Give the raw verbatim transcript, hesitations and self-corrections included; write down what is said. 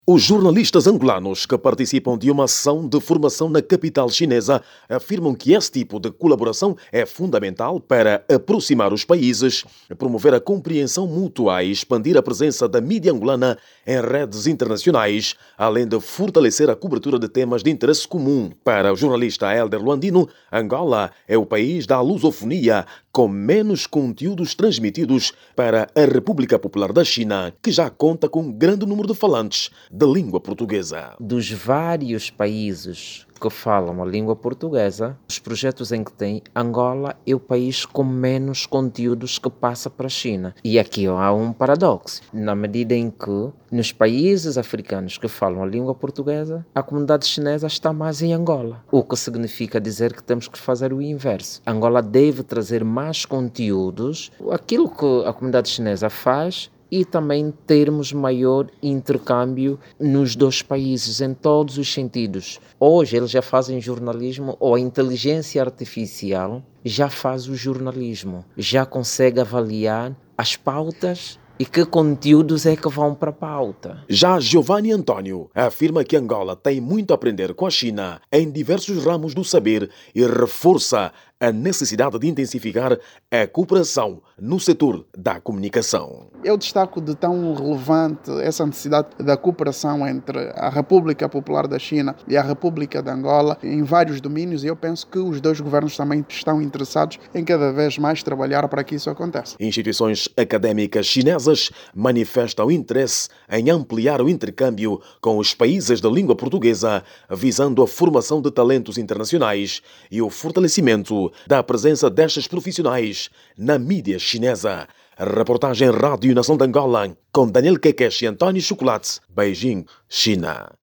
Os jornalistas angolanos que participam de uma ação de formação na capital chinesa afirmam que esse tipo de colaboração é fundamental para aproximar os países, promover a compreensão mútua e expandir a presença da mídia angolana em redes internacionais, além de fortalecer a cobertura de temas de interesse comum. Para o jornalista Hélder Luandino, Angola é o país da lusofonia com menos conteúdos transmitidos para a República Popular da China, que já conta com um grande número de falantes da língua portuguesa. Dos vários países que falam a língua portuguesa, os projetos em que tem, Angola é o país com menos conteúdos que passa para a China. E aqui há um paradoxo, na medida em que nos países africanos que falam a língua portuguesa, a comunidade chinesa está mais em Angola, o que significa dizer que temos que fazer o inverso. Angola deve trazer mais conteúdos, aquilo que a comunidade chinesa faz, e também termos maior intercâmbio nos dois países, em todos os sentidos. Hoje eles já fazem jornalismo, ou a inteligência artificial já faz o jornalismo, já consegue avaliar as pautas e que conteúdos é que vão para a pauta. Já Giovanni António afirma que Angola tem muito a aprender com a China em diversos ramos do saber e reforça a necessidade de intensificar a cooperação no setor da comunicação. Eu destaco de tão relevante essa necessidade da cooperação entre a República Popular da China e a República de Angola em vários domínios, e eu penso que os dois governos também estão interessados em cada vez mais trabalhar para que isso aconteça. Instituições académicas chinesas manifestam interesse em ampliar o intercâmbio com os países da língua portuguesa, visando a formação de talentos internacionais e o fortalecimento da presença destes profissionais na mídia chinesa. A reportagem Rádio Nação de Angola com Daniel Queques e António Chocolate, Beijing, China.